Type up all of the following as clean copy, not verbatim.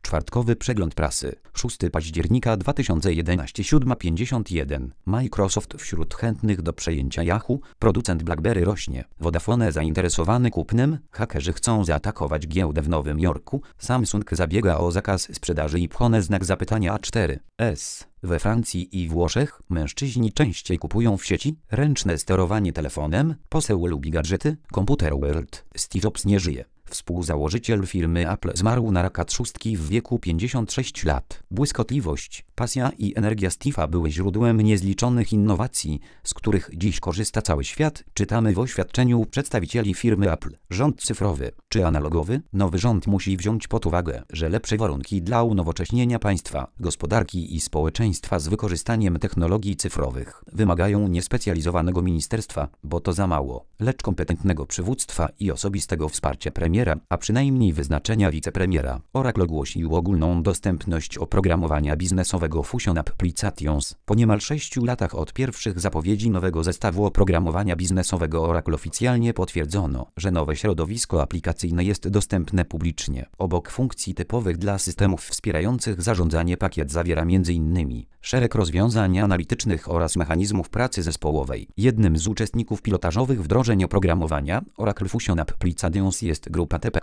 Czwartkowy przegląd prasy. 6 października 2011 7:51. Microsoft wśród chętnych do przejęcia Yahoo. Producent BlackBerry rośnie. Vodafone zainteresowany kupnem. Hakerzy chcą zaatakować giełdę w Nowym Jorku. Samsung zabiega o zakaz sprzedaży iPhone znak zapytania A4S. We Francji i Włoszech mężczyźni częściej kupują w sieci ręczne sterowanie telefonem. Poseł lubi gadżety. Computer World. Steve Jobs nie żyje. Współzałożyciel firmy Apple zmarł na raka trzustki w wieku 56 lat. Błyskotliwość, pasja i energia Steve'a były źródłem niezliczonych innowacji, z których dziś korzysta cały świat, czytamy w oświadczeniu przedstawicieli firmy Apple. Rząd cyfrowy czy analogowy? Nowy rząd musi wziąć pod uwagę, że lepsze warunki dla unowocześnienia państwa, gospodarki i społeczeństwa z wykorzystaniem technologii cyfrowych wymagają niespecjalizowanego ministerstwa, bo to za mało, lecz kompetentnego przywództwa i osobistego wsparcia premiera, a przynajmniej wyznaczenia wicepremiera. Oracle ogłosił ogólną dostępność oprogramowania biznesowego Fusion Applications. Po niemal 6 latach od pierwszych zapowiedzi nowego zestawu oprogramowania biznesowego Oracle oficjalnie potwierdzono, że nowe środowisko aplikacyjne jest dostępne publicznie. Obok funkcji typowych dla systemów wspierających zarządzanie, pakiet zawiera m.in. szereg rozwiązań analitycznych oraz mechanizmów pracy zespołowej. Jednym z uczestników pilotażowych wdrożeń oprogramowania Oracle Fusion Applications jest grupa TP,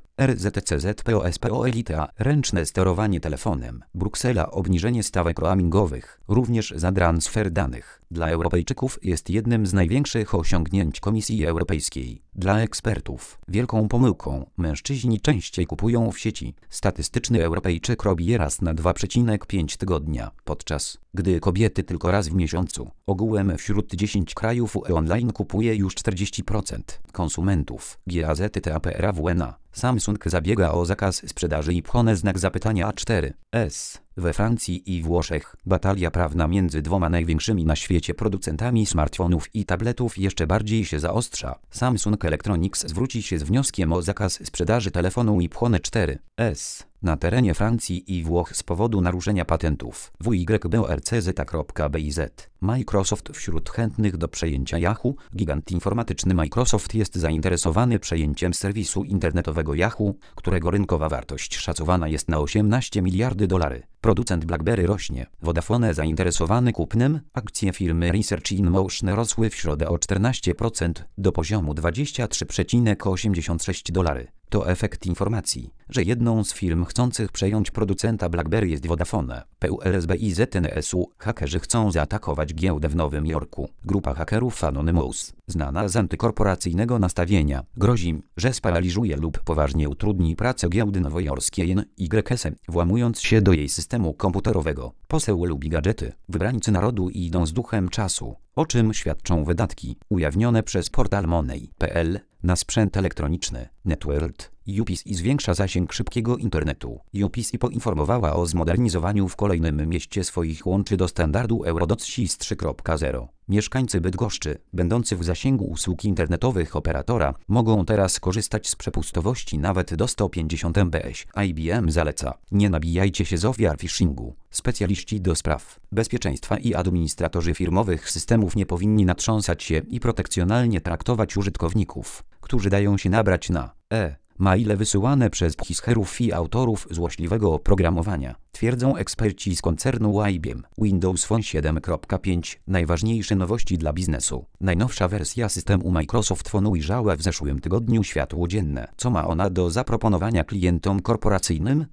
RZTCZPOSPO Elite. Ręczne sterowanie telefonem. Bruksela. Obniżenie stawek roamingowych, również za transfer danych, dla Europejczyków jest jednym z największych osiągnięć Komisji Europejskiej. Dla ekspertów wielką pomyłką. Mężczyźni częściej kupują w sieci. Statystyczny Europejczyk robi je raz na 2,5 tygodnia, podczas gdy kobiety tylko raz w miesiącu. Ogółem wśród 10 krajów UE online kupuje już 40% konsumentów. GAZTAPRAWNA. Samsung zabiega o zakaz sprzedaży iPhone znak zapytania A4S. We Francji i Włoszech batalia prawna między dwoma największymi na świecie producentami smartfonów i tabletów jeszcze bardziej się zaostrza. Samsung Electronics zwróci się z wnioskiem o zakaz sprzedaży telefonu iPhone 4S na terenie Francji i Włoch z powodu naruszenia patentów. WYBORCZ.biz. Microsoft wśród chętnych do przejęcia Yahoo. Gigant informatyczny Microsoft jest zainteresowany przejęciem serwisu internetowego Yahoo, którego rynkowa wartość szacowana jest na 18 miliardy dolarów. Producent BlackBerry rośnie. Vodafone zainteresowany kupnem. Akcje firmy Research in Motion rosły w środę o 14% do poziomu $23,86. To efekt informacji, że jedną z firm chcących przejąć producenta BlackBerry jest Vodafone. PULSBIZNSU. Hakerzy chcą zaatakować giełdę w Nowym Jorku. Grupa hakerów Anonymous, znana z antykorporacyjnego nastawienia, grozi, że sparaliżuje lub poważnie utrudni pracę giełdy nowojorskiej NYS, włamując się do jej systemu komputerowego. Poseł lubi gadżety. Wybrańcy narodu idą z duchem czasu, o czym świadczą wydatki ujawnione przez portal Money.pl na sprzęt elektroniczny. Networld. UPC zwiększa zasięg szybkiego internetu. UPC poinformowała o zmodernizowaniu w kolejnym mieście swoich łączy do standardu EuroDOCSIS 3.0. Mieszkańcy Bydgoszczy, będący w zasięgu usług internetowych operatora, mogą teraz korzystać z przepustowości nawet do 150 Mbps. IBM zaleca: nie nabijajcie się z ofiar phishingu. Specjaliści do spraw bezpieczeństwa i administratorzy firmowych systemów nie powinni natrząsać się i protekcjonalnie traktować użytkowników, którzy dają się nabrać na maile wysyłane przez pchischerów i autorów złośliwego oprogramowania, twierdzą eksperci z koncernu IBM. Windows Phone 7.5. Najważniejsze nowości dla biznesu. Najnowsza wersja systemu Microsoft Phone ujrzała w zeszłym tygodniu światło dzienne. Co ma ona do zaproponowania klientom korporacyjnym?